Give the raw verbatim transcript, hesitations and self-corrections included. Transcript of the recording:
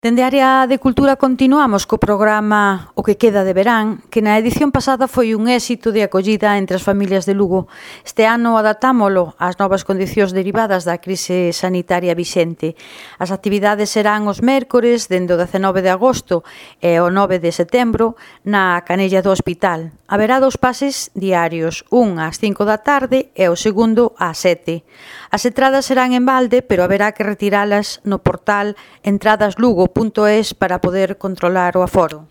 Dende a área de cultura continuamos co programa O que queda de verán, que na edición pasada foi un éxito de acollida entre as familias de Lugo. Este ano adaptámolo ás novas condicións derivadas da crise sanitaria vixente. As actividades serán os mércores dende o dezenove de agosto e o nove de setembro na Canella do Hospital. Haberá dous pases diarios, un ás cinco da tarde e o segundo ás sete. As entradas serán en balde, pero haberá que retiralas no portal entradas lugo punto es para poder controlar o aforo.